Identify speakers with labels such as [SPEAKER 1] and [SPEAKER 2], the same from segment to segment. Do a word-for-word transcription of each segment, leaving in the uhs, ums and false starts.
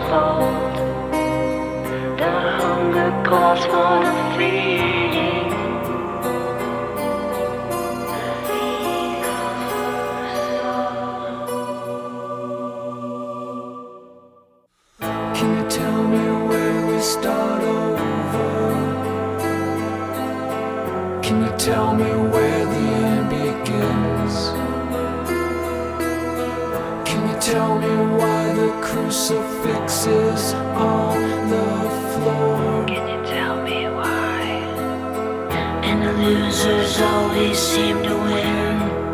[SPEAKER 1] unfold. The hunger calls for the feeding.
[SPEAKER 2] Can you tell me where we start over? Can you tell me where the end begins? Can you tell me why the crucifix is on the floor?
[SPEAKER 1] Can you tell me why? And the losers always seem to win.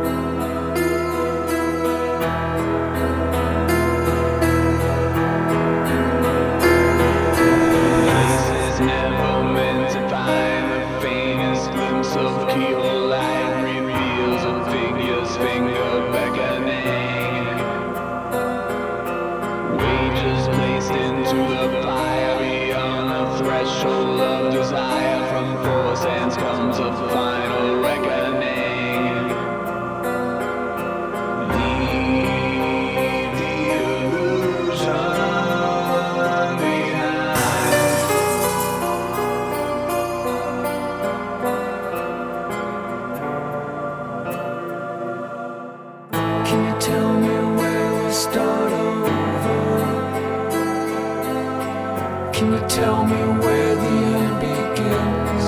[SPEAKER 3] Of keyhole light reveals a figure's finger beckoning. Wages placed into the fire beyond the threshold of desire. From force hands comes a final reckoning. Leave the illusion behind.
[SPEAKER 2] Can you tell me where we start over? Can you tell me where the end begins?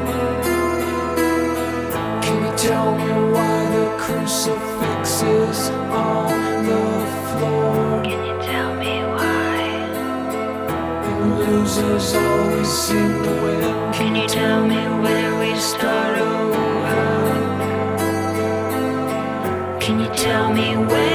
[SPEAKER 2] Can you tell me why the crucifix is on the floor?
[SPEAKER 1] Can you tell me why?
[SPEAKER 2] And losers always seem to win.
[SPEAKER 1] Can you tell me where we start over? Can you tell me where